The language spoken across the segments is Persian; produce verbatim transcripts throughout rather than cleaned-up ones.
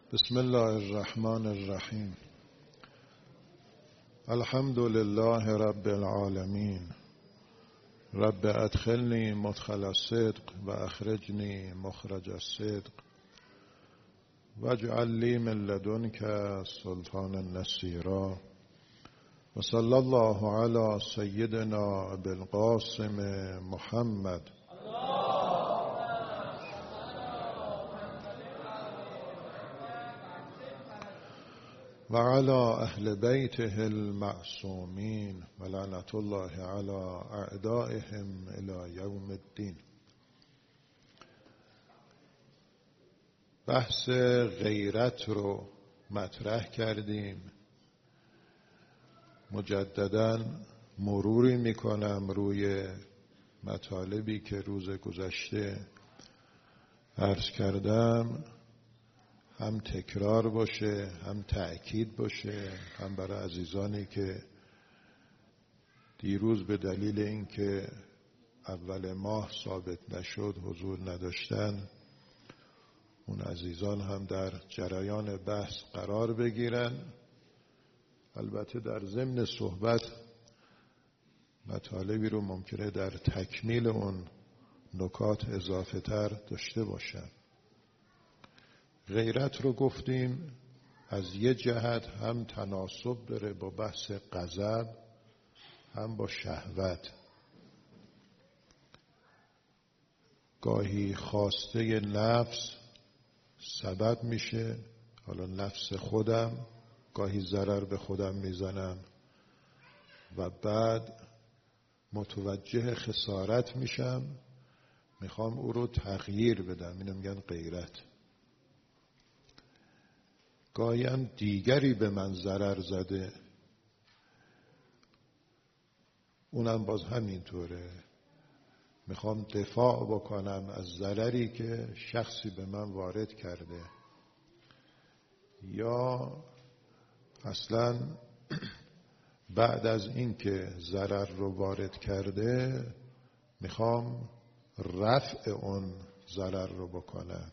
بسم الله الرحمن الرحیم. الحمد لله رب العالمین. رب ادخلنی مدخل الصدق و اخرجنی مخرج الصدق واجعل لی من لدنک سلطانا نصیرا و صلی الله علی سیدنا ابوالقاسم محمد و علی اهل بیته المعصومین و لعنت الله علی اعدائهم الی یوم الدین. بحث غیرت رو مطرح کردیم. مجدداً مروری میکنم روی مطالبی که روز گذشته عرض کردم، هم تکرار باشه، هم تأکید باشه، هم برای عزیزانی که دیروز به دلیل اینکه اول ماه ثابت نشد حضور نداشتن، اون عزیزان هم در جریان بحث قرار بگیرن. البته در ضمن صحبت مطالبی رو ممکنه در تکمیل اون نکات اضافه تر داشته باشن. غیرت رو گفتیم از یه جهت هم تناسب داره با بحث غضب، هم با شهوت. گاهی خواسته نفس سبب میشه، حالا نفس خودم، گاهی ضرر به خودم میزنم و بعد متوجه خسارت میشم، میخوام او رو تغییر بدم. اینو میگن غیرت. گاهی هم دیگری به من ضرر زده، اونم باز همینطوره، میخوام دفاع بکنم از ضرری که شخصی به من وارد کرده. یا اصلا بعد از این که ضرر رو وارد کرده میخوام رفع اون ضرر رو بکنم،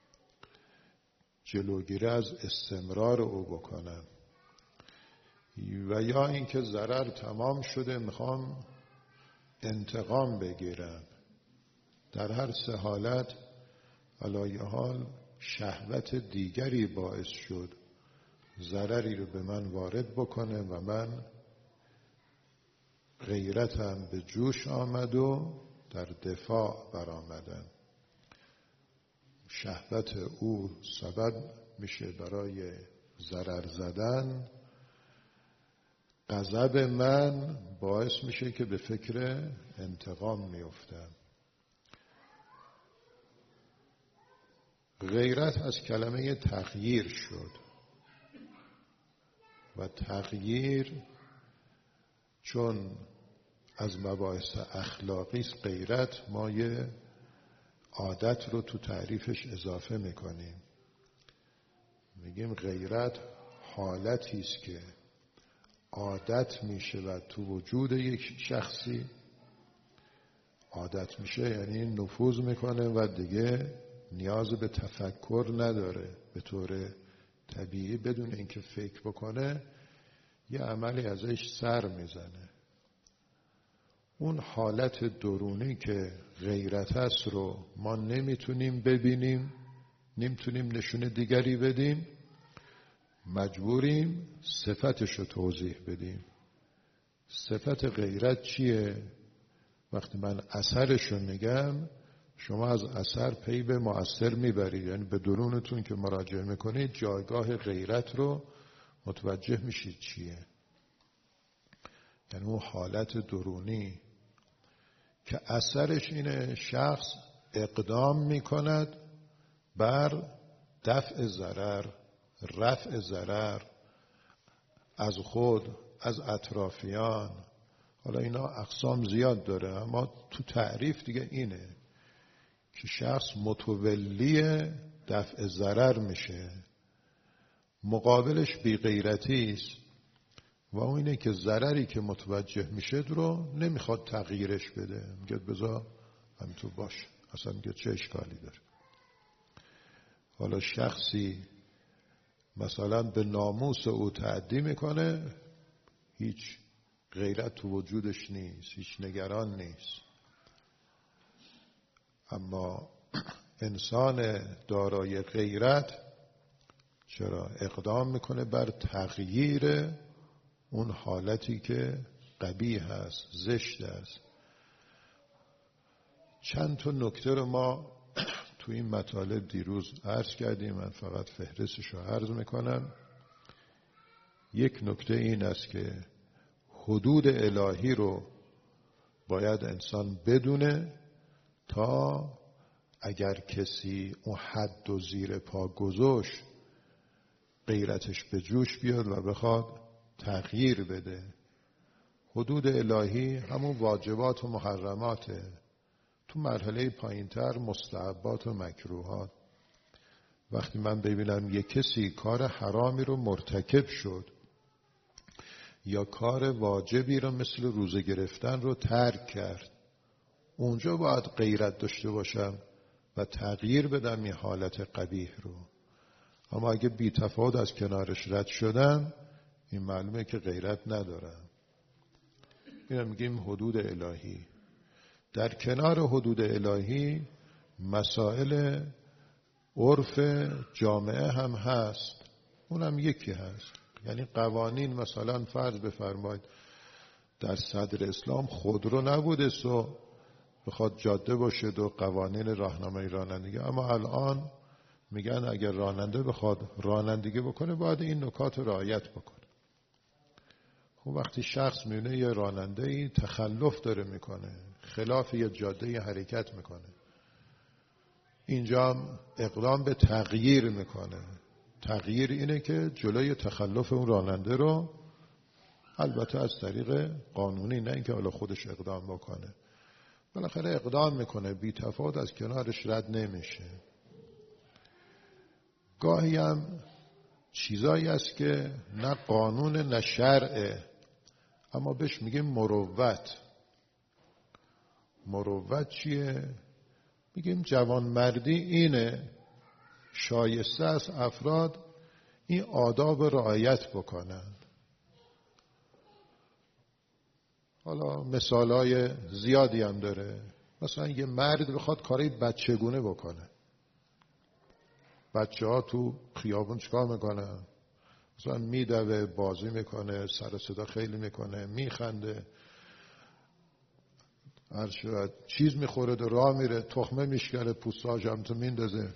جلوگیری از استمرار او بکنم. و یا اینکه ضرر تمام شده میخوام انتقام بگیرم. در هر سه حالت علای حال شهوت دیگری باعث شد ضرری رو به من وارد بکنه و من غیرتم به جوش آمد و در دفاع برآمدم. شهوت او سبب میشه برای ضرر زدن، غضب من باعث میشه که به فکر انتقام میافتم. غیرت از کلمه تغییر شد و تغییر چون از مباحث اخلاقی است، غیرت ما یه عادت رو تو تعریفش اضافه میکنیم، میگیم غیرت حالتی است که عادت میشه و تو وجود یک شخصی عادت میشه، یعنی نفوذ میکنه و دیگه نیاز به تفکر نداره، به طور طبیعی بدون اینکه فکر بکنه یه عملی ازش سر میزنه. اون حالت درونی که غیرت هست رو ما نمیتونیم ببینیم، نمیتونیم نشون دیگری بدیم، مجبوریم صفتش رو توضیح بدیم. صفت غیرت چیه؟ وقتی من اثرش رو میگم شما از اثر پی به مؤثر میبرید، یعنی به درونتون که مراجعه میکنید جایگاه غیرت رو متوجه میشید چیه. یعنی اون حالت درونی که اثرش اینه شخص اقدام میکند بر دفع ضرر، رفع ضرر از خود، از اطرافیان. حالا اینا اقسام زیاد داره، اما تو تعریف دیگه اینه که شخص متولی دفع ضرر میشه. مقابلش بی غیرتی است و اون اینه که ضرری که متوجه میشه رو نمیخواد تغییرش بده، میگه بذار همینطور باشه، اصلا میگه چه اشکالی داره. حالا شخصی مثلا به ناموس او تعدی میکنه، هیچ غیرت تو وجودش نیست، هیچ نگران نیست. اما انسان دارای غیرت چرا اقدام میکنه بر تغییر اون حالتی که قبیح هست، زشت است. چند تا نکته رو ما تو این مطالب دیروز عرض کردیم، من فقط فهرستش رو عرض میکنم. یک نکته این است که حدود الهی رو باید انسان بدونه تا اگر کسی اون حد و زیر پا گذاشت غیرتش به جوش بیاد و بخواد تغییر بده. حدود الهی همون واجبات و محرماته، تو مرحله پایینتر مستحبات و مکروهات. وقتی من ببینم یک کسی کار حرامی رو مرتکب شد یا کار واجبی رو مثل روزه گرفتن رو ترک کرد، اونجا باید غیرت داشته باشم و تغییر بدم این حالت قبیح رو. اما اگه بی تفاوت از کنارش رد شدم، این معلومه که غیرت ندارم. اینو میگیم حدود الهی. در کنار حدود الهی مسائل عرف جامعه هم هست، اونم یکی هست. یعنی قوانین، مثلا فرض بفرمایید در صدر اسلام خودرو نبوده سو بخواد جاده باشه و قوانین راهنمایی رانندگی، اما الان میگن اگر راننده بخواد رانندگی بکنه باید این نکات رو رعایت بکنه. خب وقتی شخص میبینه یه راننده ای تخلف داره میکنه، خلاف یه جاده حرکت میکنه، اینجا اقدام به تغییر میکنه. تغییر اینه که جلوی تخلف اون راننده رو، البته از طریق قانونی، نه اینکه حالا خودش اقدام بکنه، بالاخره اقدام میکنه، بی تفاوت از کنارش رد نمیشه. گاهی هم چیزایی است که نه قانون نه شرعه، اما بهش میگیم مروت. مروت چیه؟ میگیم جوانمردی اینه، شایسته است افراد این آداب رعایت بکنند. حالا مثالای زیادی هم داره. مثلا یه مرد بخواد کاری بچگونه بکنه، بچه ها تو خیابون چیکار میکنن؟ مثلا میدوه، بازی میکنه، سر صدا خیلی میکنه، میخنده، هر شد چیز میخوره و راه میره، تخمه میشکنه، پوستاش هم تو میندازه.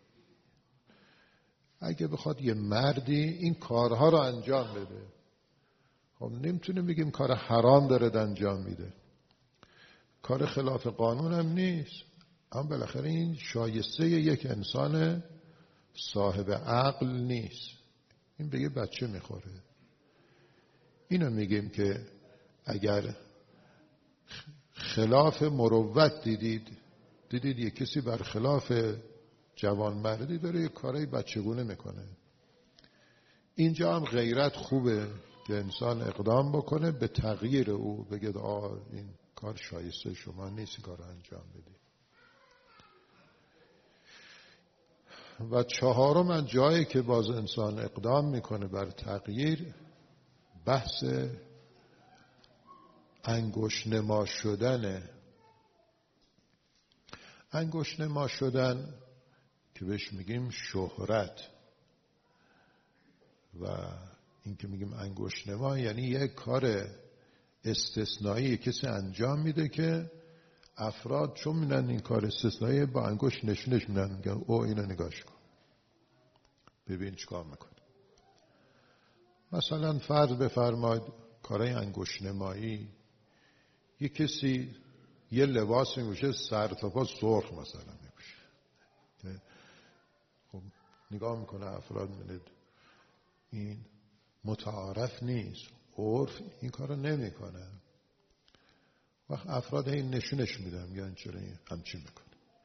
اگه بخواد یه مردی این کارها رو انجام بده، خب نمیتونه بگیم کار حرام داره انجام میده، کار خلاف قانون هم نیست، اما بالاخره این شایسته یک انسان صاحب عقل نیست. این به یه بچه میخوره. اینو میگیم که اگر خلاف مروت دیدید دیدید یک کسی بر خلاف جوانمردی داره یه کارای بچگونه میکنه، اینجا هم غیرت خوبه که انسان اقدام بکنه به تغییر او، بگه آه این کار شایسته شما نیست، این کار رو انجام بدید. و چهارم من جایی که باز انسان اقدام میکنه بر تغییر، بحث انگشت نما شدنه. انگشت نما شدن که بهش میگیم شهرت، و این که میگیم انگشت نما یعنی یک کار استثنایی کسی انجام میده که افراد چون میدن این کار استثنایی با انگشت نشونش میدن، میگن او اینو نگاش کن ببین چیکار میکنه. مثلا فرض بفرمایید کارهای انگشت نمایی، یه کسی یه لباس میپوشه سر تا پا سرخ مثلا میپوشه، خب نگاه میکنه افراد میدن این متعارف نیست، عرف این کارو نمیکنه، وقت افراد این نشونش میدن میگن چرا این همچین میکنه.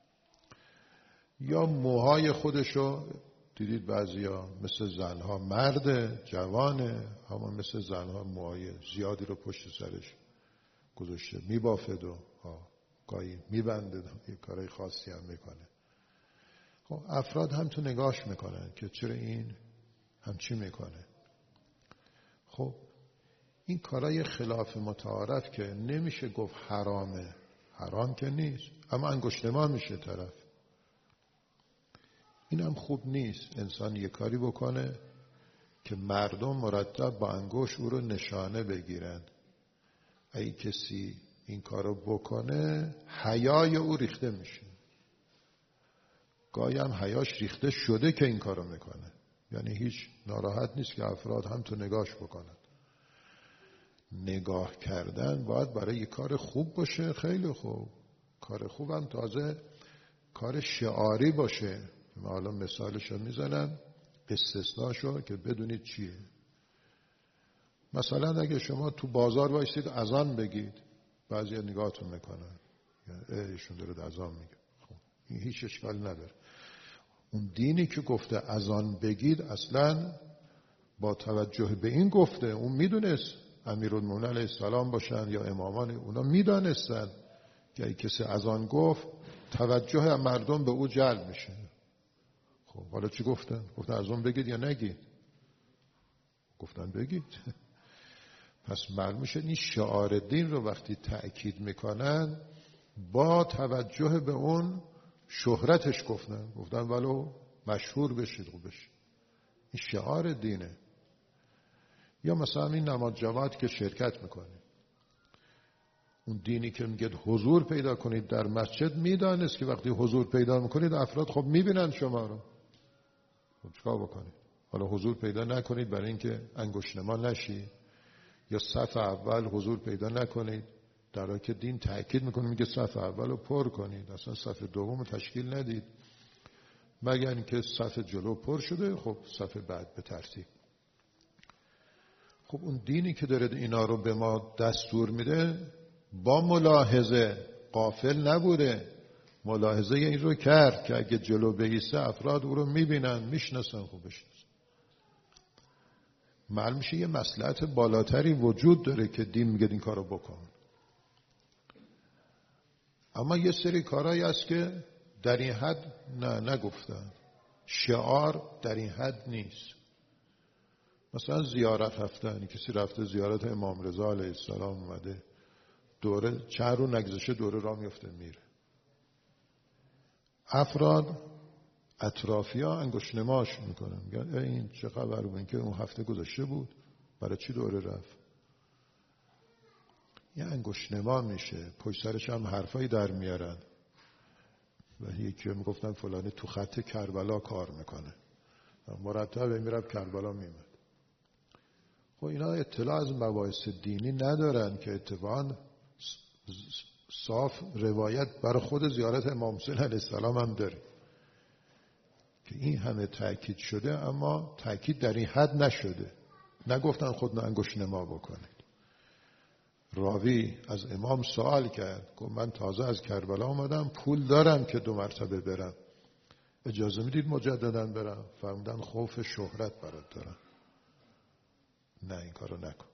یا موهای خودشو دیدید بعضیا مثل زنها، مرد جوانه اما مثل زنها موهای زیادی رو پشت سرش گذاشته، میبافد و گاهی میبنده، یه کارهای خاصی هم میکنه. خب افراد هم تو نگاش میکنن که چرا این همچی میکنه. خب این کارای خلاف متعارف که نمیشه گفت حرامه، حرام که نیست، اما انگشتمان میشه طرف. اینم خوب نیست انسان یه کاری بکنه که مردم مرتب با انگشت او رو نشانه بگیرن. اگه کسی این کارو بکنه حیای او ریخته میشه. گاهی هم حیاش ریخته شده که این کارو میکنه، یعنی هیچ ناراحت نیست که افراد هم تو نگاهش بکنن. نگاه کردن باید برای یه کار خوب باشه، خیلی خوب. کار خوب هم تازه کار شعاری باشه. من حالا مثالشو میزنم، استثناشو که بدونید چیه. مثلا اگه شما تو بازار وایسید اذان بگید، بعضیا نگاهتون میکنن، یعنی ایشون داره اذان میگه. خب این هیچ اشکال نداره. اون دینی که گفته اذان بگید اصلا با توجه به این گفته، اون میدونست امیرالمومنین علیه السلام باشن یا امامان، اونا میدانستن که اگه کسی اذان گفت توجه مردم به او جلب میشه. خب حالا چی گفتن؟ گفتن اذان بگید یا نگید؟ گفتن بگید. پس معلوم میشه این شعار دین رو وقتی تأکید میکنن با توجه به اون شهرتش گفتن، گفتن ولو مشهور بشید خوب بشید. این شعار دینه. یا مثلا این نماز جماعت که شرکت میکنید، اون دینی که میگه حضور پیدا کنید در مسجد، میدانست که وقتی حضور پیدا میکنید افراد خب میبینن شما رو. خب چیکار بکنید؟ حالا حضور پیدا نکنید برای اینکه انگشتنما نشی، یا صف اول حضور پیدا نکنید، در حالی که دین تأکید میکنه میگه صف اول رو پر کنید، اصلا صف دوم رو تشکیل ندید، مگر اینکه صف جلو پر شده خب صف بعد به ترتیب. خب اون دینی که داره اینا رو به ما دستور میده با ملاحظه، غافل نبوده، ملاحظه این رو کرد که اگه جلو بایسته افراد او رو میبینن، میشناسن، خوب بشناسن. معلوم میشه یه مصلحت بالاتری وجود داره که دین میگه این کارو بکن. اما یه سری کارهایی هست که در این حد نه نگفتن، شعار در این حد نیست. مثلا زیارت رفتن، کسی رفته زیارت امام رضا علیه السلام اومده، دوره چند رو نگذشه دوره راه میفته میره. افراد اطرافی ها انگشت نماش میکنن، میگن این چه خبر بود، این که اون هفته گذشته بود برای چی دوره رفت. یه انگشت نما میشه، پشت سرش هم حرفایی در میارن و یکی میگفتن فلانی تو خط کربلا کار میکنه، مرتب میرفت کربلا میمد. خب اینا اطلاع از مباحث دینی ندارن که اتفاقا صاف روایت برای خود زیارت امام حسین علیه السلام هم داره که این همه تأکید شده، اما تأکید در این حد نشده. نگفتن خود انگشت نما بکنید. راوی از امام سوال کرد، گفت من تازه از کربلا آمدم، پول دارم که دو مرتبه برم، اجازه میدید مجددا برم؟ فرمودن خوف شهرت برات دارم، نه این کارو نکن.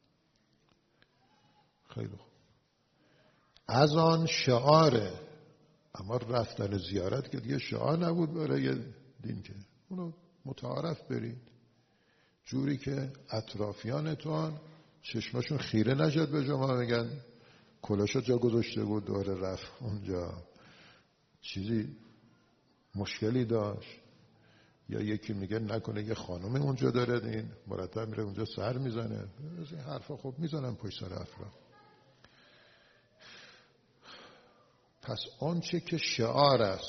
خیلی خوب. از آن شعاره، اما رفتن زیارت که دیگه شعار نبود برای دین، که اونو متعارف برید جوری که اطرافیانتون چشمشون خیره نشد به شما میگن کلاشو جا گذاشته بود دوره رفت اونجا، چیزی مشکلی داشت. یا یکی میگه نکنه یه خانم اونجا داره، این مرتب میره اونجا سر میزنه. از این حرفا خب میزنن پشت سر افراد. پس آنچه که شعار است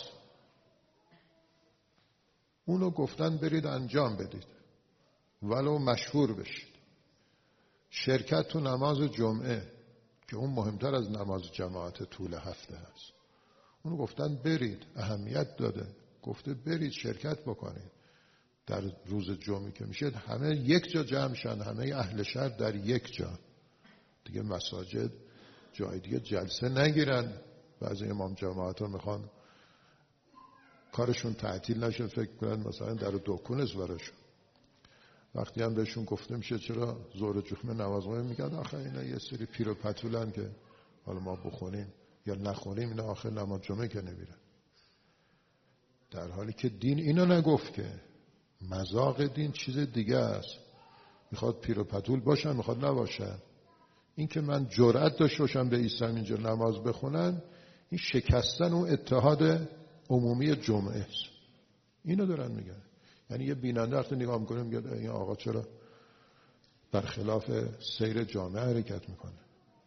اونو گفتن برید انجام بدید ولو مشهور بشید. شرکت تو نماز جمعه که اون مهمتر از نماز جماعت طول هفته هست، اونو گفتن برید، اهمیت داده، گفته برید شرکت بکنید. در روز جمعه که میشه همه یک جا جمع شن، همه اهل شهر در یک جا، دیگه مساجد جای دیگه جلسه نگیرن. بعضی امام جماعت ها میخوان کارشون تعطیل نشه، فکر کنن مثلا در دکون است براشون. وقتی هم بهشون گفته میشه چرا ظهر جمعه نماز قائم میگن آخه اینا یه سری پیر و پتولن که حالا ما بخونیم یا نخونیم اینا آخر نماز جمعه که نمیرن. در حالی که دین اینو نگفت که مذاق دین چیز دیگه است. میخواد پیر و پتول باشن، میخواد نباشن. این که من جرأت داشته باشم به عیسی اینجا نماز بخونن، این شکستن اون اتحاد عمومی جمعه است. اینو دارن میگن. یعنی یه بیننده وقتی نگاه میکنه میگه این آقا چرا برخلاف سیر جامعه حرکت میکنه؟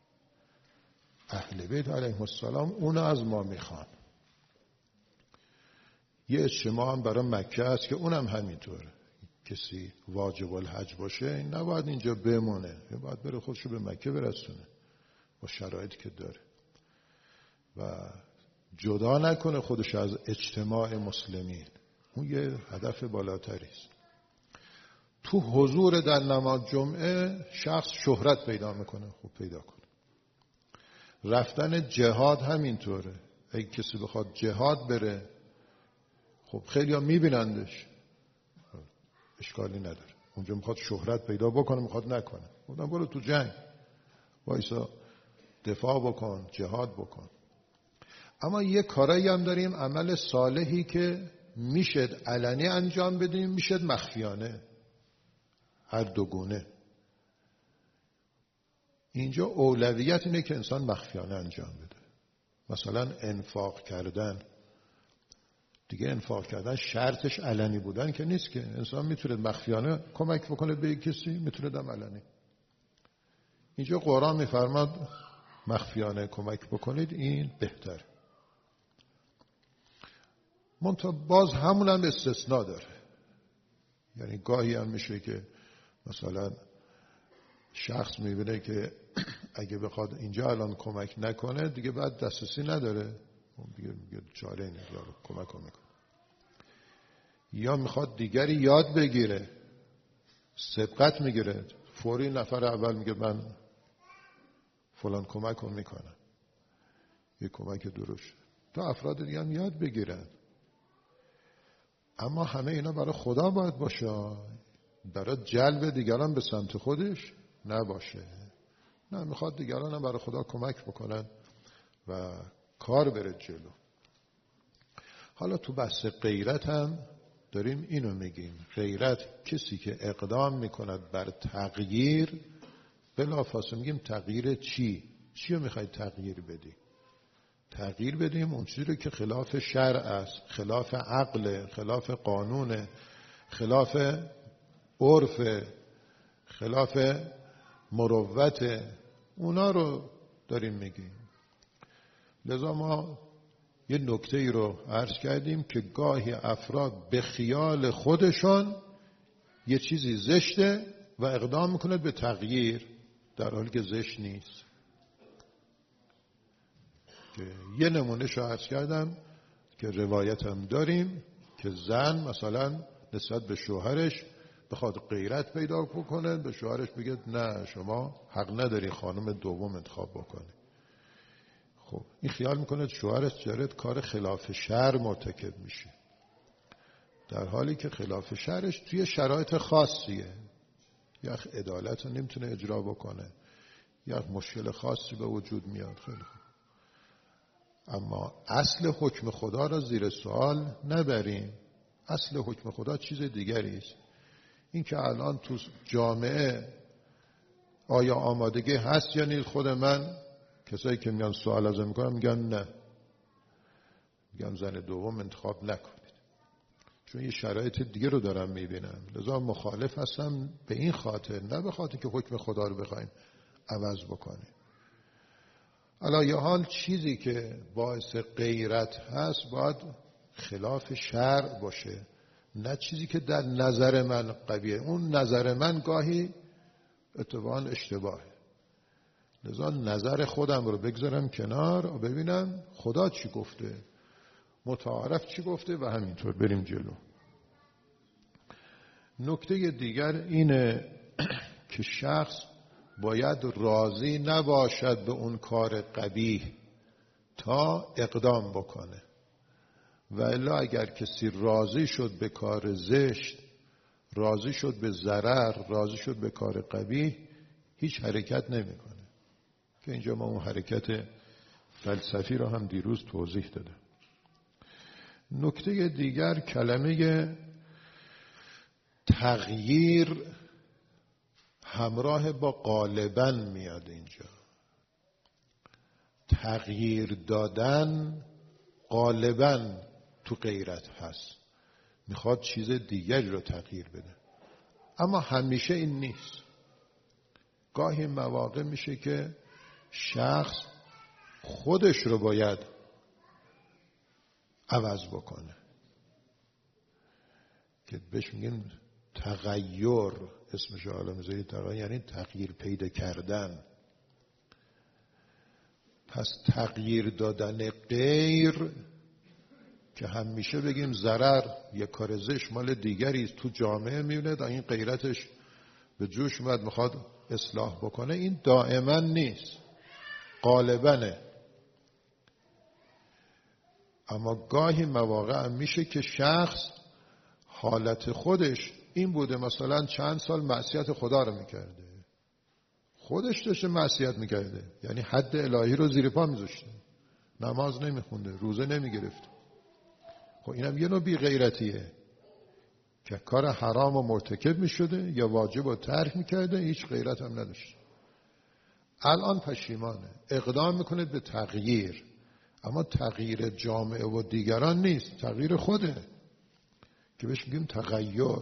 اهل بیت علیهم السلام اونو از ما میخوان. یه اجتماع هم برای مکه است که اونم همینطوره. کسی واجب الحج باشه این نباید اینجا بمونه، باید بره خودشو به مکه برسونه با شرایطی که داره و جدا نکنه خودش از اجتماع مسلمین. اون یه هدف بالاتری است. تو حضور در نماز جمعه شخص شهرت پیدا میکنه. خوب پیدا کنه. رفتن جهاد همینطوره. اگه کسی بخواد جهاد بره، خب خیلی ها میبینندش، اشکالی نداره. اونجا میخواد شهرت پیدا بکنه، میخواد نکنه، بودن برو تو جنگ وایسا دفاع بکن، جهاد بکن. اما یه کارایی هم داریم، عمل صالحی که میشد علنی انجام بدیم، میشد مخفیانه، هر دو گونه. اینجا اولویت اینه که انسان مخفیانه انجام بده. مثلا انفاق کردن دیگه، انفاق کردن شرطش علنی بودن که نیست که. انسان میتونه مخفیانه کمک بکنه به کسی، میتونه دم علنی. اینجا قرآن میفرماد مخفیانه کمک بکنید، این بهتر. منتها باز همون هم استثناء داره. یعنی گاهی هم میشه که مثلا شخص میبینه که اگه بخواد اینجا الان کمک نکنه دیگه بعد دسترسی نداره، دیگه میگه چاره اینه یارو کمک رو میکنه. یا میخواد دیگری یاد بگیره، سبقت میگیره، فوری نفر اول میگه من فلان کمک رو میکنم، یه کمک درست، تا افراد دیگه هم یاد بگیرن. اما همه اینا برای خدا باید باشه، برای جلب دیگران به سمت خودش نباشه. نه، میخواد دیگران هم برای خدا کمک بکنن و کار بره جلو. حالا تو بحث غیرت هم داریم اینو میگیم. غیرت کسی که اقدام میکند بر تغییر، بلافاصله میگیم تغییر چی؟ چی رو میخواید تغییر بدی؟ تغییر بدیم اون چیزی رو که خلاف شرع است، خلاف عقل، خلاف قانون، خلاف عرف، خلاف مروت، اونا رو داریم میگیم. لذا ما یه نکته ای رو عرض کردیم که گاهی افراد به خیال خودشان یه چیزی زشته و اقدام میکنه به تغییر در حالی که زشت نیست. که یه نمونه شو عرض کردم که روایت هم داریم که زن مثلا نسبت به شوهرش بخواد غیرت پیدا بکنه، به شوهرش بگه نه شما حق نداری خانم دوم انتخاب بکنی. خب این خیال میکنه شوهرش جارد کار خلاف شرع مرتکب میشه، در حالی که خلاف شرعش توی شرایط خاصیه، یا عدالت رو نمیتونه اجرا بکنه، یا مشکل خاصی به وجود میاد. خیلی خوب. اما اصل حکم خدا را زیر سوال نبریم. اصل حکم خدا چیز دیگری است. این که الان تو جامعه آیا آمادگی هست یا نیست، خود من کسایی که میان سوال ازم میکنن میگن نه، میگم زن دوم انتخاب نکنید، چون یه شرایط دیگه رو دارم میبینم. لذا مخالف هستم به این خاطر، نه به خاطر که حکم خدا رو بخوایم عوض بکنیم. علی حال چیزی که باعث غیرت هست باید خلاف شرع باشه، نه چیزی که در نظر من قویه. اون نظر من گاهی اتفاقا اشتباهه. لذا نظر خودم رو بگذارم کنار و ببینم خدا چی گفته، متعارف چی گفته و همینطور بریم جلو. نکته دیگر اینه که شخص باید راضی نباشد به اون کار قبیح تا اقدام بکنه. و الا اگر کسی راضی شد به کار زشت، راضی شد به ضرر، راضی شد به کار قبیح، هیچ حرکت نمیکنه. که اینجا ما اون حرکت فلسفی رو هم دیروز توضیح دادم. نکته دیگر کلمه تغییر همراه با غالباً میاد اینجا. تغییر دادن غالباً تو غیرت هست، میخواد چیز دیگری رو تغییر بده، اما همیشه این نیست. گاهی مواقع میشه که شخص خودش رو باید عوض بکنه، که بهش میگن تغییر، اسمش حالا میذاری تغییر، یعنی تغییر پیدا کردن. پس تغییر دادن غیر که همیشه بگیم ضرر، یک کار زشت مال دیگری تو جامعه میونه، تا این غیرتش به جوش اومد میخواد اصلاح بکنه، این دائما نیست، غالباًه. اما گاهی مواقع هم میشه که شخص حالت خودش این بوده، مثلا چند سال معصیت خدا رو میکرده، خودش داشته معصیت میکرده، یعنی حد الهی رو زیر پا میذاشته، نماز نمیخونده، روزه نمیگرفت. خب اینم یه نوع بی غیرتیه که کار حرام و مرتکب میشده یا واجب رو ترک میکرده، هیچ غیرت هم نداشته. الان پشیمانه، اقدام میکنه به تغییر، اما تغییر جامعه و دیگران نیست، تغییر خوده که بهش میگیم تغییر.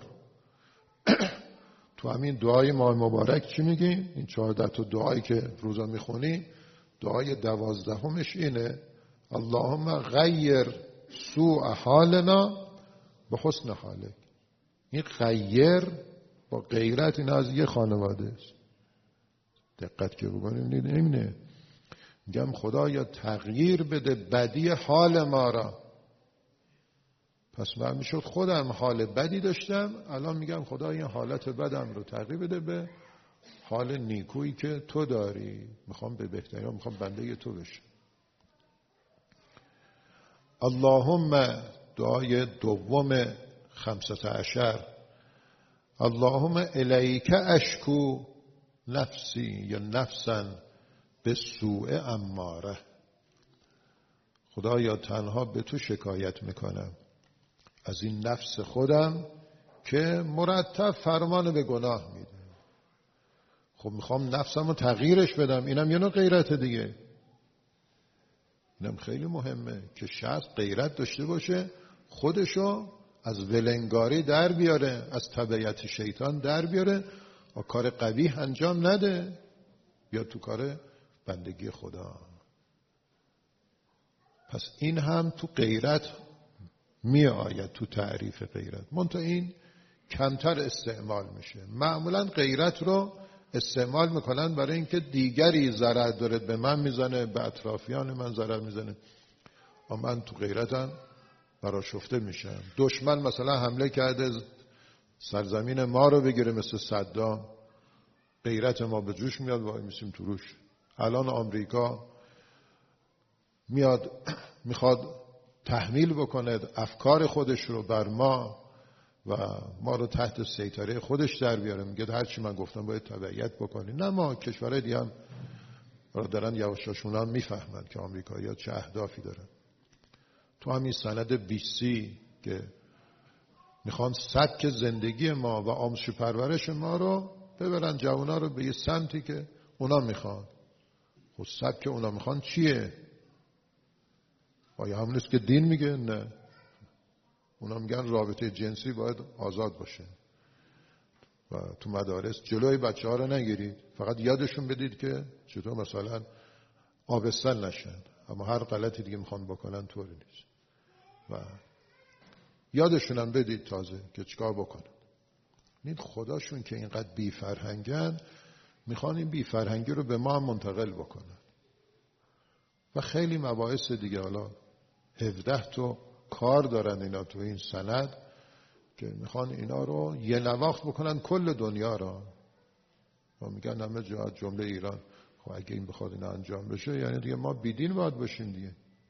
تو همین دعای ماه مبارک چی میگیم؟ این چهارده تا دعایی که روزا میخونی، دعای دوازدهمش اینه: اللهم غیر سوء حالنا به حسن حالک. این غیر با غیرت این از یه خانواده است. دقت که بکنیم اینه، میگم خدایا تغییر بده بدی حال ما را. پس من میشد خودم حال بدی داشتم، الان میگم خدا این حالت بدم رو تغییر بده به حال نیکویی که تو داری، میخوام به بهترین، میخوام بنده تو بشم. اللهم، دعای دوم خمسة عشر: اللهم الیک اشکو نفسی یا نفسا به سوء اماره. خدایا تنها به تو شکایت میکنم از این نفس خودم که مرتب فرمان به گناه میده. خب میخوام نفسم رو تغییرش بدم، اینم یه نوع غیرت دیگه. اینم خیلی مهمه که شخص غیرت داشته باشه، خودشو از ولنگاری در بیاره، از تبعیت شیطان در بیاره و کار قبیح انجام نده، یا تو کار بندگی خدا. پس این هم تو غیرت می آید، تو تعریف غیرت. منتها این کمتر استعمال میشه. معمولا غیرت رو استعمال میکنن برای اینکه دیگری ضرر داره، به من میزنه، به اطرافیان من ضرر میزنه، اما من تو غیرتم برآشفته میشم. دشمن مثلا حمله کرده سرزمین ما رو بگیره مثل صدام، غیرت ما به جوش میاد، وای میسیم تو روش. الان آمریکا میاد میخواد تحمیل بکنه افکار خودش رو بر ما و ما رو تحت سیطره خودش در بیاره، میگه هرچی من گفتم باید تبعیت بکنی. نه، ما کشورهای دیگه هم دارن یواشاشون هم میفهمن که آمریکایی‌ها چه اهدافی دارن. تو همین سند بیسی که میخوان سبک زندگی ما و آموزش پرورش ما رو ببرن جوانا رو به یه سمتی که اونا میخوان. خب سبک اونا میخوان چیه؟ آیا همون نیست که دین میگه؟ نه، اونا میگن رابطه جنسی باید آزاد باشه و تو مدارس جلوی بچه ها رو نگیرید، فقط یادشون بدید که چطور مثلا آبستن نشن، اما هر غلطی دیگه میخوان بکنن طوری نیست و یادشون هم بدید تازه که چیکار بکنن. این خداشون که اینقدر بی فرهنگن، میخوان این بی فرهنگی رو به ما هم منتقل بکنن و خیلی مباحث دیگه. حالا هفده تا کار دارن اینا تو این سند که میخوان اینا رو یه نواخت بکنن کل دنیا را و میگن همه جا جمله ایران. خب اگه این بخواد اینا انجام بشه یعنی دیگه ما بیدین باید باشیم دیگه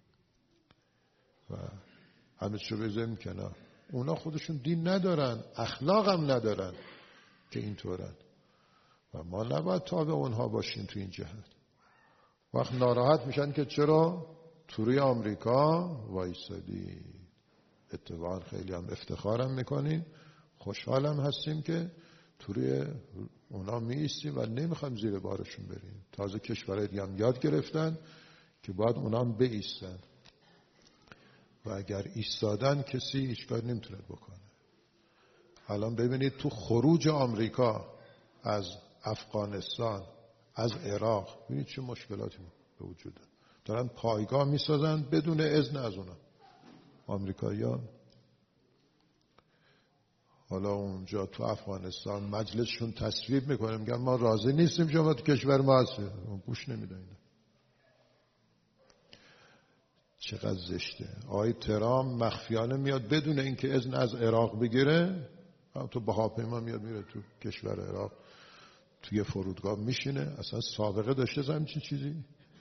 و همه چیو بذاریم کنار. اونا خودشون دین ندارن، اخلاق هم ندارن که اینطورن و ما نباید تابع اونها باشیم تو این جهت. وقت ناراحت میشن که چرا تو روی آمریکا وایسادی. اتفاقا خیلی هم افتخارم میکنیم خوشحالم هستیم که توی اونا می ایستیم و نمیخوایم زیر بارشون بریم. تازه کشورهای دیگه هم یاد گرفتن که باید اونا هم بایستن و اگر ایستادن کسی هیچ کار نمیتونه بکنه. الان ببینید تو خروج آمریکا از افغانستان، از عراق، ببینید چه مشکلاتی به وجود دارن. دارن پایگاه میسازن بدون اذن از اونا آمریکاییان. حالا اونجا تو افغانستان مجلسشون تصویب میکنه، میگن ما راضی نیستیم شما تو کشور ما هستید، گوش نمیدن. چقدر زشته. آقای ترامپ مخفیانه میاد بدون اینکه اذن از عراق بگیره، هم تو هواپیما میاد میره تو کشور عراق، توی فرودگاه میشینه. اصلا سابقه داشته از همچین چیزی؟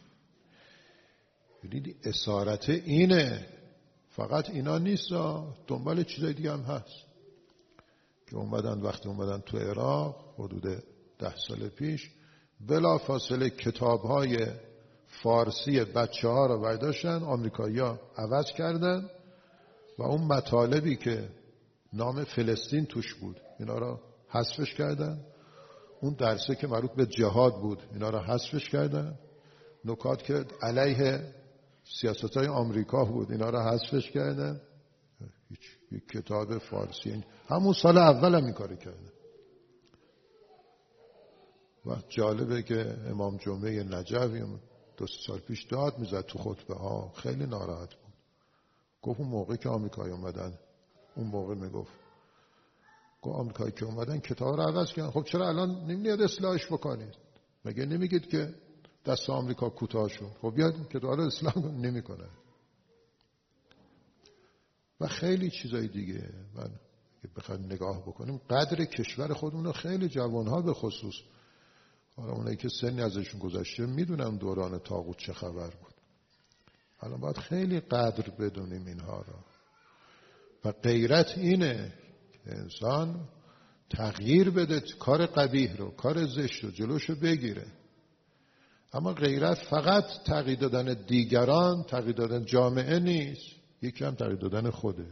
ببینید اسارت اینه. فقط اینا نیست، دنبال چیزای دیگه هم هست که اومدن. وقتی اومدن تو عراق حدود ده سال پیش، بلا فاصله کتاب‌های فارسی بچه ها رو برداشتن، آمریکایی‌ها عوض کردن و اون مطالبی که نام فلسطین توش بود اینا رو حذفش کردن. اون درسه که مربوط به جهاد بود اینا رو حذفش کردن. نکات که علیه سیاست‌های آمریکا بود اینا رو حذفش کردن. هیچ یک کتاب فارسی همون سال اول هم این کارو کردن. و جالبه که امام جمعه نجفی دو سه سال پیش داد میزد تو خطبه ها، خیلی ناراحت بود. گفت اون موقع که آمریکایی اومدن، اون موقع میگفت گفت آمریکایی که اومدن کتاب رو عوض کردن. خب چرا الان نمیاد اصلاحش بکنید؟ مگه نمیگید که دست آمریکا کوتاه شد؟ خب بیاد کتاب رو اصلاح کنید. نمیکنه. و خیلی چیزای دیگه. من بخوایم نگاه بکنیم قدر کشور خودمون رو خیلی جوانها به خصوص، حالا اونایی که سنی ازشون گذشته میدونم دوران طاغوت چه خبر بود، الان باید خیلی قدر بدونیم اینها را. و غیرت اینه که انسان تغییر بده کار قبیح رو، کار زشت رو جلوشو بگیره. اما غیرت فقط تغییر دادن دیگران، تغییر دادن جامعه نیست، یکی هم تغییر دادن خوده.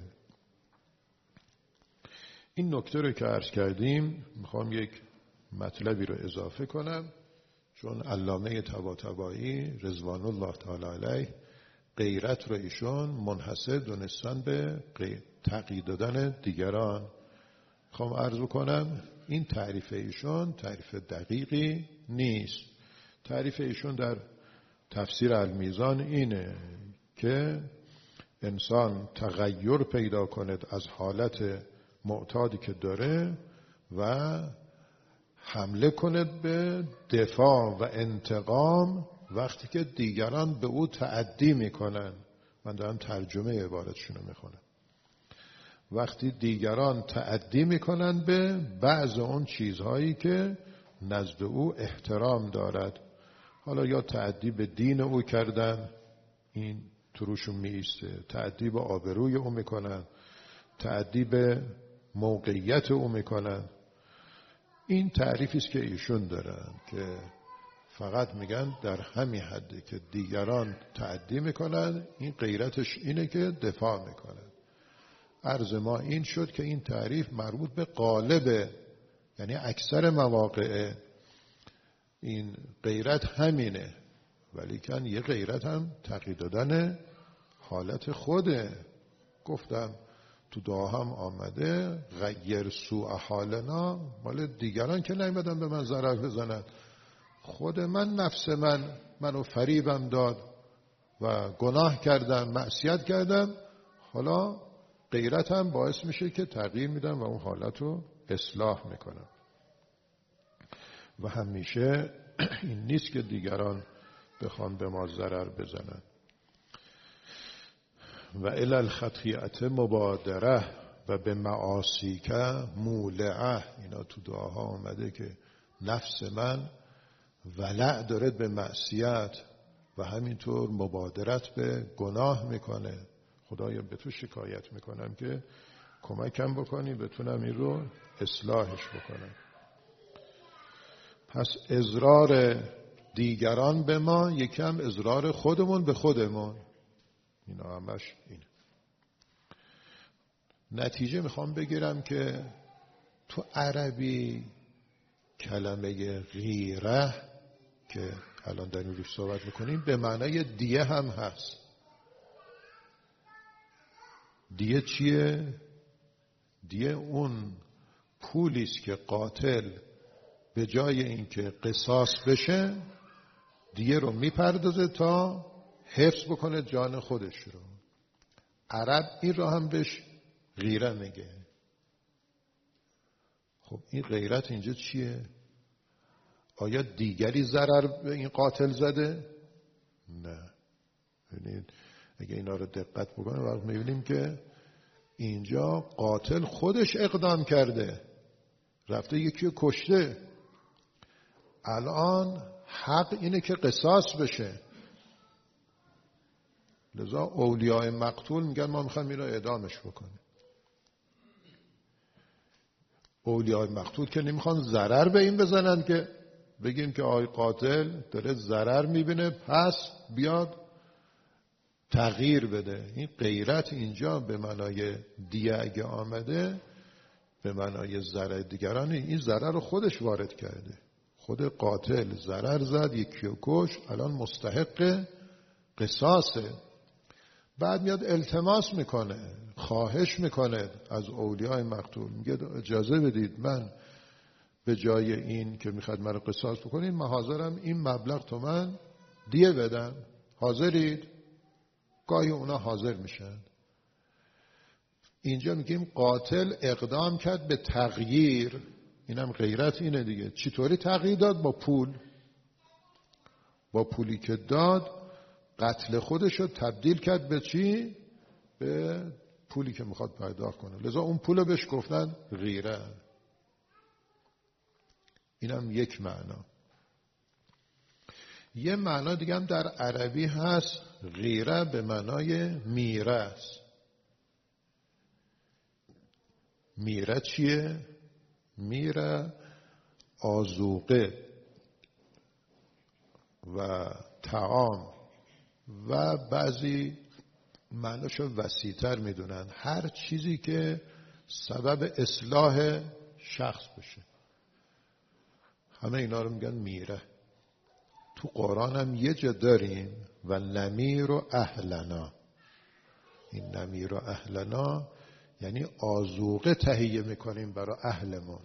این نکته رو که عرض کردیم میخوام یک مطلبی رو اضافه کنم، چون علامه طباطبایی رضوان الله تعالی علیه غیرت رو ایشون منحصر دونستن به تغییر دادن دیگران. میخوام عرض کنم این تعریف ایشون تعریف دقیقی نیست. تعریف ایشون در تفسیر المیزان اینه که انسان تغییر پیدا کند از حالت معتادی که داره و حمله کند به دفاع و انتقام وقتی که دیگران به او تعدی میکنن. من دارم ترجمه عبارتشون رو میخونم. وقتی دیگران تعدی میکنن به بعض اون چیزهایی که نزد او احترام دارد، حالا یا تعدی به دین او کردن، این تروشون میایسته، تعدی به آبروی او میکنن، تعدی به موقعیت او میکنن. این تعریفی است که ایشون دارن که فقط میگن در همین حدی که دیگران تعدی میکنن این غیرتش اینه که دفاع میکنن. عرض ما این شد که این تعریف مربوط به غالب، یعنی اکثر مواقع این غیرت همینه، ولی کن یه غیرت هم تغییر دادن حالت خوده. گفتم تو دعا هم آمده غیر سوء حالنا، مال دیگران که نیومدن به من ضرر بزنن، خود من نفس من منو فریبم داد و گناه کردم، معصیت کردم، حالا غیرت هم باعث میشه که تغییر میدم و اون حالت رو اصلاح میکنم. و همیشه این نیست که دیگران بخوان به ما ضرر بزنن. و الی الخطیئه مبادره و به معاصی که مولعه. اینا تو دعاها آمده که نفس من ولع داره به معصیت و همینطور مبادرت به گناه میکنه. خدایا به تو شکایت میکنم که کمکم بکنی بتونم این رو اصلاحش بکنم. پس اضرار دیگران به ما یکم اضرار خودمون به خودمون، اینا همش اینه. نتیجه میخوام بگیرم که تو عربی کلمه غیره که الان داریم روش صحبت میکنیم به معنای دیه هم هست. دیه چیه؟ دیه اون پولیست که قاتل به جای اینکه قصاص بشه دیه رو میپردازه تا حفظ بکنه جان خودش رو. عرب این رو هم بهش غیره میگه. خب این غیرت اینجا چیه؟ آیا دیگری ضرر به این قاتل زده؟ نه. ببینید اگه اینا رو دقت بکنه وقت میبینیم که اینجا قاتل خودش اقدام کرده، رفته یکی رو کشته. الان حق اینه که قصاص بشه. لذا اولیاء مقتول میگن ما میخوایم این رو اعدامش بکنیم. اولیاء مقتول که نمیخوان ضرر به این بزنن که بگیم که آی قاتل داره ضرر میبینه پس بیاد تغییر بده. این غیرت اینجا به معنای دیه اگه آمده به معنای ضرر دیگران، این ضرر رو خودش وارد کرده. خود قاتل ضرر زد، یکی رو کش، الان مستحق قصاصه. بعد میاد التماس میکنه، خواهش میکنه از اولیاء مقتول، میگه اجازه بدید من به جای این که میخواد من رو قصاص بکنید من حاضرم این مبلغ تومن دیه بدم، حاضرید؟ گاهی اونا حاضر میشن. اینجا میگیم قاتل اقدام کرد به تغییر. اینم غیرت اینه دیگه. چطوری تغییر داد؟ با پول. با پولی که داد قتل خودش رو تبدیل کرد به چی؟ به پولی که میخواد پرداخت کنه. لذا اون پول رو بهش گفتن غیره. اینم یک معنا. یه معنا دیگه هم در عربی هست، غیره به معنای میره است. میره چیه؟ میره آذوقه و طعام و بعضی معناشو وسیع‌تر میدونن، هر چیزی که سبب اصلاح شخص بشه همه اینا رو میگن میره. تو قرآن هم یه جا داریم و نمیر و اهلنا. این نمیر و اهلنا یعنی آذوقه تهیه میکنیم برای اهلمون.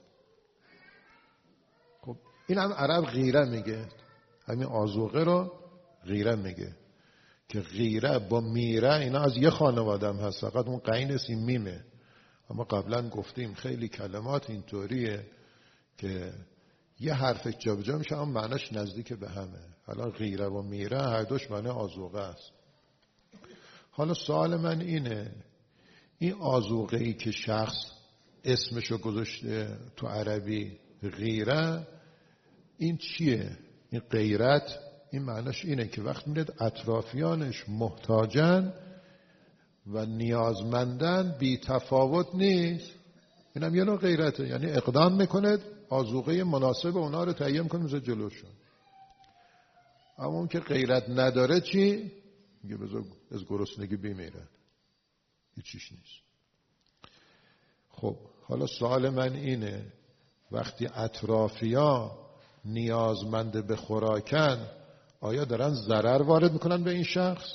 خب این هم عرب غیره میگه، همین آذوقه رو غیره میگه که غیره با میره اینا از یه خانواده هم هست، فقط اون قین این میمه. اما قبلا گفتیم خیلی کلمات اینطوریه که یه حرف جابجا میشه اما معناش نزدیک به همه. حالا غیره و میره هر دوش معنی آذوقه است. حالا سوال من اینه، این آذوقه ای که شخص اسمشو گذاشته تو عربی غیره، این چیه؟ این غیرت این معناش اینه که وقت میرد اطرافیانش محتاجن و نیازمندن، بی تفاوت نیست. اینم یه نوع غیرته، یعنی اقدام میکنه آذوقه مناسب اونا رو تهیه میکنه میذاره جلوشون. اما اون که غیرت نداره چی؟ میگه بذار از گرسنگی بمیره، هیچیش نیست. خب حالا سوال من اینه، وقتی اطرافیا نیازمند به خوراکن آیا دارن ضرر وارد میکنن به این شخص؟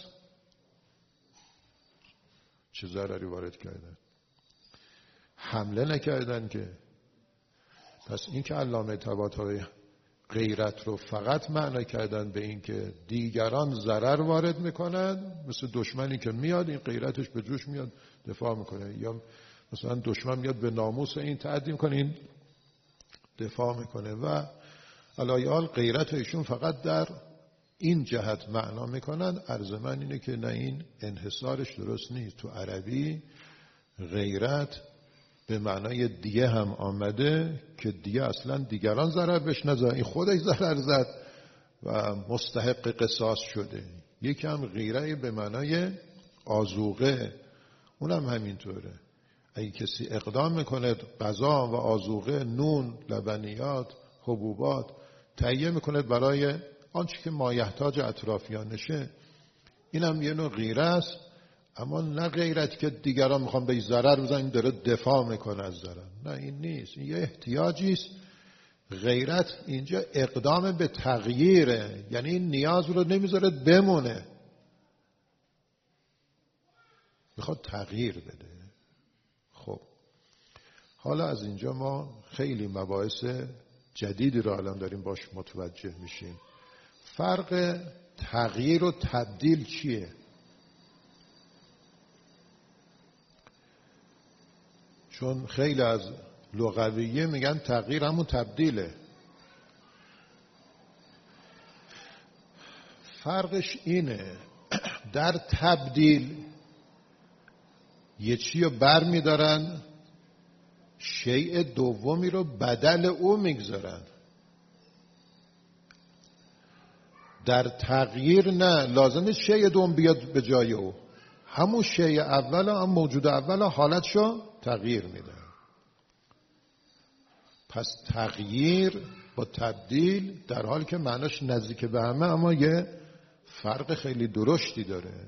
چه ضرری وارد کردن؟ حمله نکردن که. پس این که علامه طباطبایی غیرت رو فقط معنا کردن به این که دیگران ضرر وارد میکنن، مثل دشمنی که میاد این غیرتش به جوش میاد دفاع میکنه، یا مثلا دشمن میاد به ناموس این تعدی میکنه این دفاع میکنه. و علایال غیرت ایشون فقط در این جهت معنا میکنن. عرض من اینه که نه، این انحصارش درست نیست. تو عربی غیرت به معنای دیه هم آمده که دیه اصلا دیگران ضرر بهش نزد، این خودش ضرر زد و مستحق قصاص شده. یکی هم غیره به معنای آذوقه، اونم همینطوره. اگه کسی اقدام میکنه غذا و آذوقه، نون، لبنیات، حبوبات تهیه میکنه برای آنچه که مایحتاج اطرافیانشه، اینم یه نوع غیره است. اما نه غیرت که دیگران میخوان به ضرر بزنن این داره دفاع میکنه از ضرر. نه این نیست، این یه احتیاجی است. غیرت اینجا اقدام به تغییره، یعنی این نیاز رو نمیذاره بمونه، میخواد تغییر بده. خب حالا از اینجا ما خیلی مباحث جدیدی رو الان داریم باش متوجه میشیم. فرق تغییر و تبدیل چیه؟ چون خیلی از لغویه میگن تغییر همون تبدیله. فرقش اینه، در تبدیل یه چی رو بر میدارن، شیء دومی رو بدل او میگذارن. در تغییر نه، لازم نیست شیء دوم بیاد به جای او، همون شیء اول هم موجود اول حالتشو تغییر میده. پس تغییر با تبدیل در حالی که معناش نزدیک به همه اما یه فرق خیلی درشتی داره.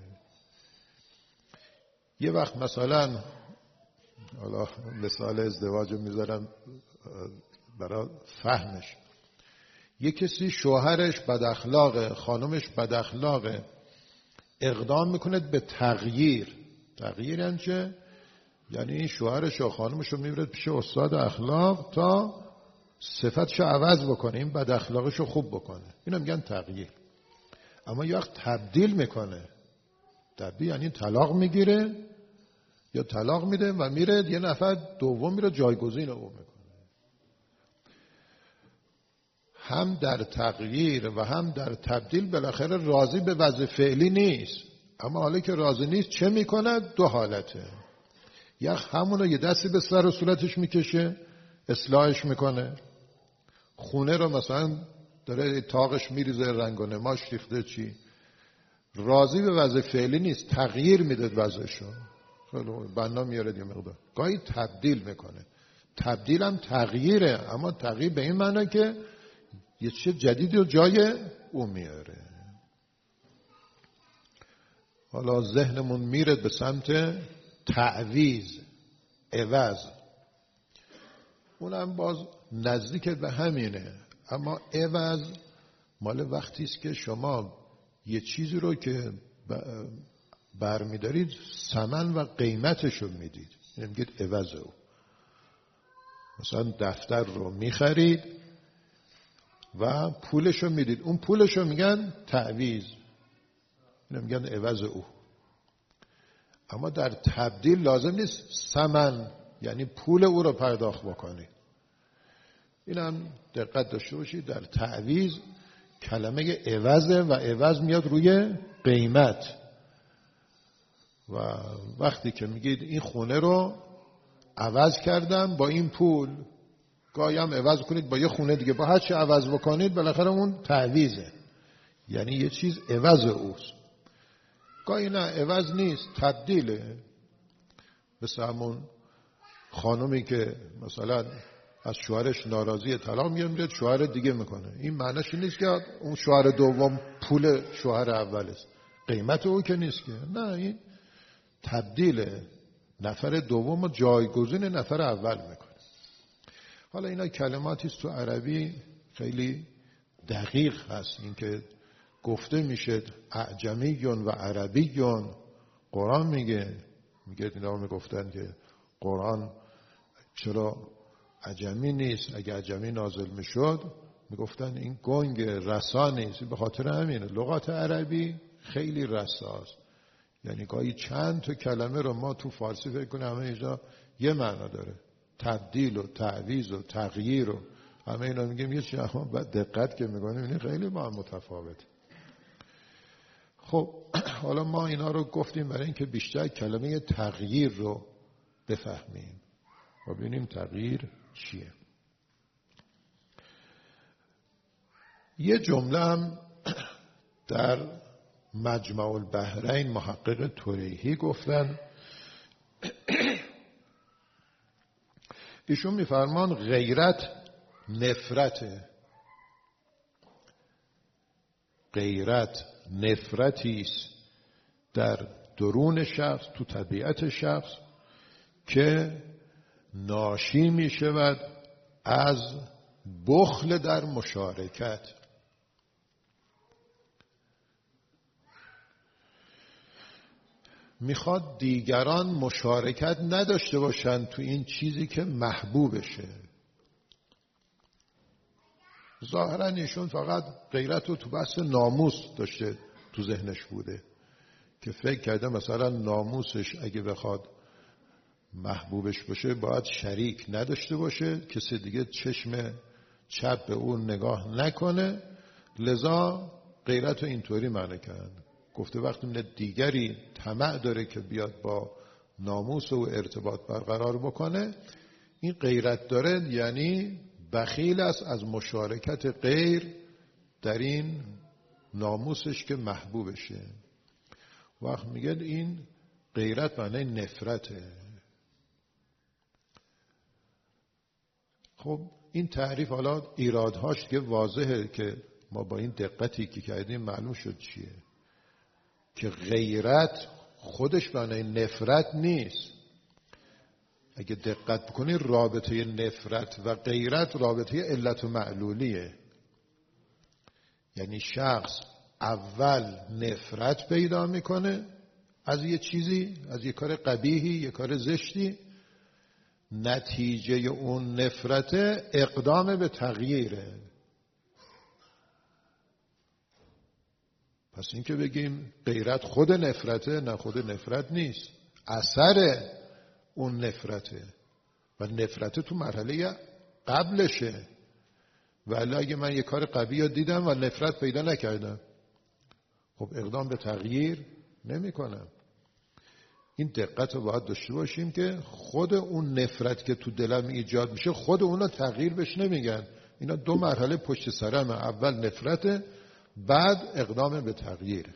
یه وقت مثلا، حالا مثال ازدواج رو میذارم برای فهمش، یه کسی شوهرش بد اخلاقه، خانمش بد اخلاقه، اقدام میکنه به تغییر. تغییر یعنی چه؟ یعنی این شوهرش و خانمش رو میبرد پیش استاد اخلاق تا صفتشو عوض بکنه، این بد اخلاقشو خوب بکنه. اینو میگن تغییر. اما یه وقت تبدیل میکنه. تبدیل یعنی طلاق میگیره یا طلاق میده و میره یه نفر دوم میره جایگزین او میکنه. هم در تغییر و هم در تبدیل بالاخره راضی به وضع فعلی نیست، اما حالا که راضی نیست چه میکنه؟ دو حالته. یا همونو یه دستی به سر و صورتش میکشه، اصلاحش میکنه. خونه رو مثلا داره تاقش میریزه، رنگ و نماش ریخته، چی راضی به وضع فعلی نیست، تغییر میده وضعشو، خیلی بنا میاره یه مقدار، گاهی تبدیل میکنه. تبدیل هم تغییره، اما تغییر به این معنی که یه چیز جدیدی رو جای اون میاره. حالا ذهنمون میره به سمت تعویض، عوض. اونم باز نزدیک به همینه، اما عوض مال وقتی است که شما یه چیزی رو که برمیدارید ثمن و قیمتش رو میدید، یعنی میگید عوض او. مثلا دفتر رو میخرید و پولش رو میدید، اون پولش رو میگن تعویض، اینو میگن عوض او. اما در تبدیل لازم نیست ثمن یعنی پول او رو پرداخت بکنید. اینم دقت داشته باشید، در تعویض کلمه عوضه و عوض میاد روی قیمت. و وقتی که میگید این خونه رو عوض کردم با این پول، گاهی هم عوض کنید با یه خونه دیگه، با هر چی عوض بکنید بالاخره اون تعویضه، یعنی یه چیز عوض اوست. گاهی نه عوض نیست، تبدیله. مثل همون خانومی که مثلا از شوهرش ناراضی، طلاق میگیره، شوهر دیگه میکنه، این معنیش نیست که اون شوهر دوم پول شوهر اول است، قیمت او که نیست که، نه، این تبدیله، نفر دوم رو جایگزین نفر اول میکنه. حالا اینا کلماتی است تو عربی خیلی دقیق هست، این که گفته میشه اعجمیون و عربیون. قرآن میگه میگه اینا میگفتن که قرآن چرا عجمی نیست؟ اگه عجمی نازل میشد میگفتن این گنگ رسا نیست. به خاطر همینه لغات عربی خیلی رساست، یعنی گاهی چند تا کلمه رو ما تو فارسی فکر کنیم همه اینجا یه معنا داره، تبدیل و تعویض و تغییر و همه اینا میگیم یه چیز، اما بعد دقت که میکنیم این خیلی با هم متفاوته. خب حالا ما اینا رو گفتیم برای اینکه بیشتر کلمه تغییر رو بفهمیم و ببینیم تغییر چیه. یه جمله هم در مجمع البحرین محقق توریحی گفتن، ایشون میفرمان غیرت نفرته. غیرت نفرتی است در درون شخص، تو طبیعت شخص که ناشی می شود از بخل در مشارکت. میخواد دیگران مشارکت نداشته باشن تو این چیزی که محبوبشه. ظاهرا ایشون فقط غیرت رو تو بحث ناموس داشته تو ذهنش بوده که فکر کرده مثلا ناموسش اگه بخواد محبوبش باشه باید شریک نداشته باشه، کسی دیگه چشم چپ به اون نگاه نکنه، لذا غیرت رو اینطوری معنی کرد. گفته وقتی من دیگری طمع داره که بیاد با ناموس و ارتباط برقرار بکنه، این غیرت داره، یعنی بخیل است از مشارکت غیر در این ناموسش که محبوبشه. وقت میگه این غیرت معنی نفرته. خب این تعریف حالا ایرادهاش که واضحه که ما با این دقتی که کردیم معلوم شد چیه، که غیرت خودش معنی نفرت نیست. اگه دقت بکنی رابطه نفرت و غیرت رابطه علت و معلولیه. یعنی شخص اول نفرت پیدا میکنه از یه چیزی، از یه کار قبیحی، یه کار زشتی، نتیجه اون نفرت اقدام به تغییره. پس این که بگیم غیرت خود نفرته، نه، خود نفرت نیست، اثر اون نفرته و نفرته تو مرحله قبلشه. ولی اگه من یه کار قبیح رو دیدم و نفرت پیدا نکردم، خب اقدام به تغییر نمی کنم. این دقت رو باید داشته باشیم که خود اون نفرت که تو دلم ایجاد میشه خود اون رو تغییر بهش نمیگن. اینا دو مرحله پشت سرم، اول نفرته بعد اقدام به تغییر.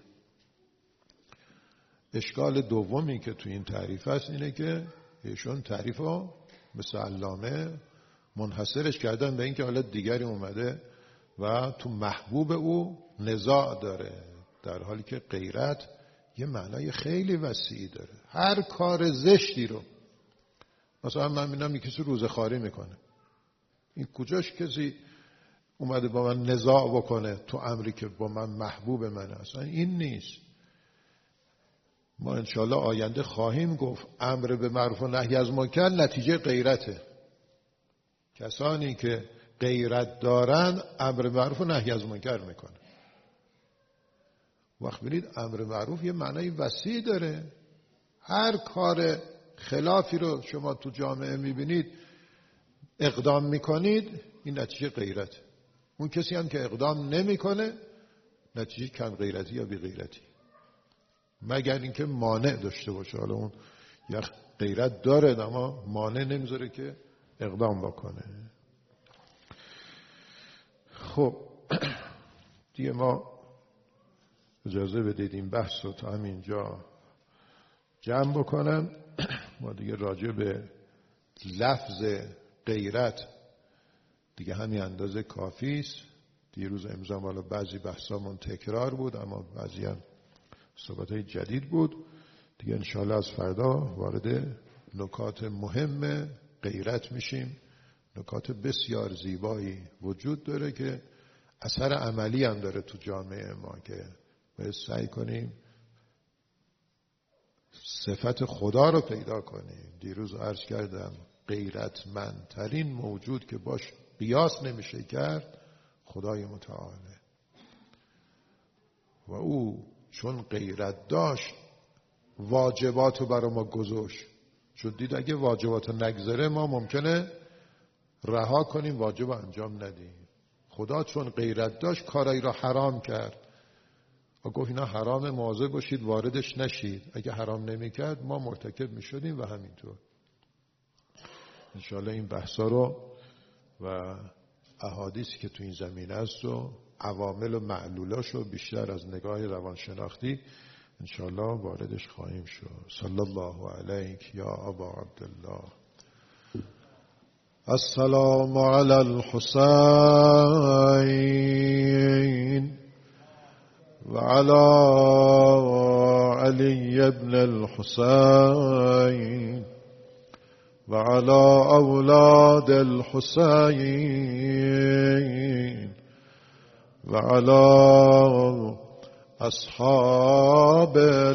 اشکال دومی که تو این تعریف هست اینه که ایشون تعریف رو مثل علامه منحصرش کردن به اینکه حالا دیگری اومده و تو محبوب او نزاع داره، در حالی که غیرت یه معنای خیلی وسیعی داره. هر کار زشتی رو، مثلا من میبینم یک کسی روزخواری میکنه، این کجاش کسی اومده با من نزاع بکنه تو امری که با من محبوب منه؟ اصلا این نیست. ما انشالله آینده خواهیم گفت امر به معروف و نهی از منکر نتیجه غیرته. کسانی که غیرت دارن امر به معروف و نهی از منکر میکنن. وقت ببینید امر معروف یه معنای وسیع داره. هر کار خلافی رو شما تو جامعه میبینید اقدام میکنید، این نتیجه غیرت. اون کسی هم که اقدام نمیکنه نتیجه کم غیرتی یا بی غیرتی، مگر اینکه مانع داشته باشه. حالا اون یا غیرت داره اما مانع نمیذاره که اقدام بکنه. خب دیگه ما اجازه بدید این بحث رو تا همینجا جمع بکنم. ما دیگه راجع به لفظ غیرت دیگه همین اندازه کافی است. دیروز امضا والا بعضی بحثامون تکرار بود، اما بعضی هم صحبت‌های جدید بود. دیگه انشاءالله از فردا وارد نکات مهم غیرت میشیم. نکات بسیار زیبایی وجود داره که اثر عملی هم داره تو جامعه ما که باید سعی کنیم صفت خدا رو پیدا کنیم. دیروز عرض کردم غیرتمندترین موجود که باش قیاس نمیشه کرد خدای متعاله و او چون غیرت داشت واجبات رو برای ما گذاشت، چون دید اگه واجبات رو نگذاره ما ممکنه رها کنیم، واجب انجام ندیم. خدا چون غیرت داشت کارایی را حرام کرد و گفت اینا حرام، مواظب باشید واردش نشید. اگه حرام نمی کرد ما مرتکب می شدیم و همینطور. انشاءالله این بحثا رو و احادیثی که تو این زمینه است و عوامل و معلولاش رو بیشتر از نگاه روانشناختی انشاءالله واردش خواهیم شد. صلی الله علیک یا ابا عبدالله. السلام علی الحسین و علی علي بن الحسين وعلى أولاد الحسين وعلى أصحاب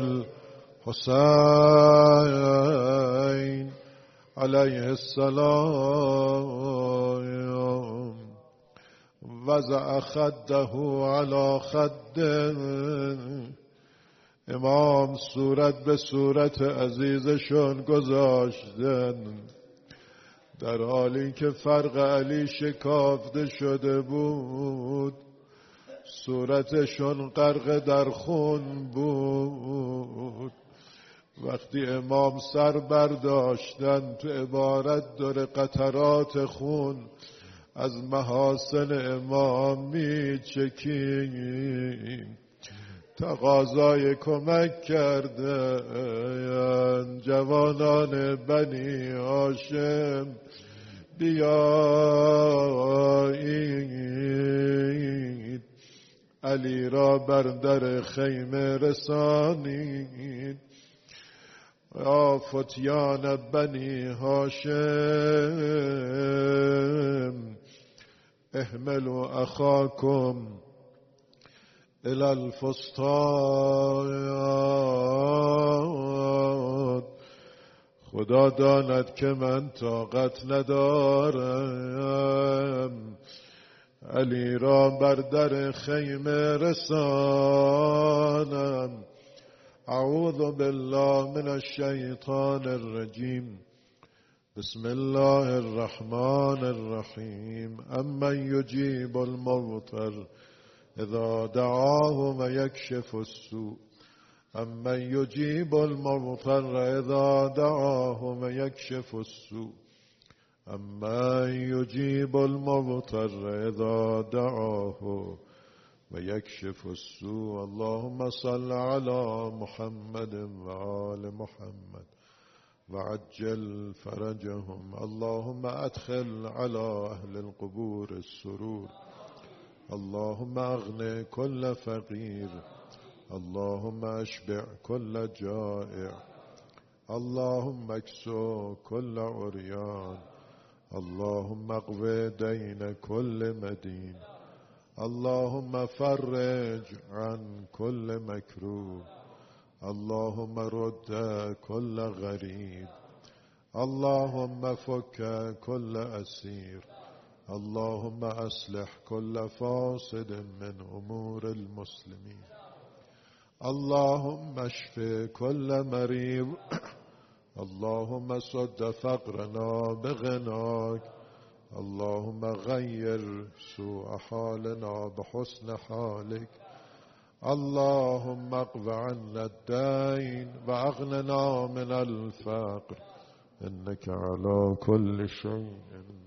الحسين عليه السلام وضع خده على خده. امام صورت به صورت عزیزشون گذاشتن در حالی که فرق علی شکافته شده بود، صورتشون غرق در خون بود. وقتی امام سر برداشتن تو عبارت داره قطرات خون از محاسن امام می چکیم. تقاضای کمک کردن جوانان بنی هاشم بیایید علی را بر در خیمه رسانید. یا فتیان بنی هاشم احملوا اخاکم الى الفسطاط. خدا داند که من طاقت ندارم، علی را بر در خیمه رسانم. اعوذ بالله من الشیطان الرجیم. بسم الله الرحمن الرحیم. امن یجیب المضطر اذا دعاه ويكشف السوء. امن یجیب المضطر اذا دعاه ويكشف السوء. امن یجیب المضطر اذا دعاه ويكشف السوء. اللهم صل على محمد وآل محمد وعجل فرجهم. اللهم ادخل على اهل القبور السرور. اللهم اغن كل فقير. اللهم اشبع كل جائع. اللهم اكسو كل عريان. اللهم اقض دين كل مدين. اللهم فرج عن كل مكروه. اللهم رد كل غريب. اللهم فك كل أسير. اللهم أصلح كل فاسد من أمور المسلمين. اللهم اشف كل مريض. اللهم سد فقرنا بغناك. اللهم غير سوء حالنا بحسن حالك. اللهم اقض عنا الدين وأغننا من الفقر إنك على كل شيء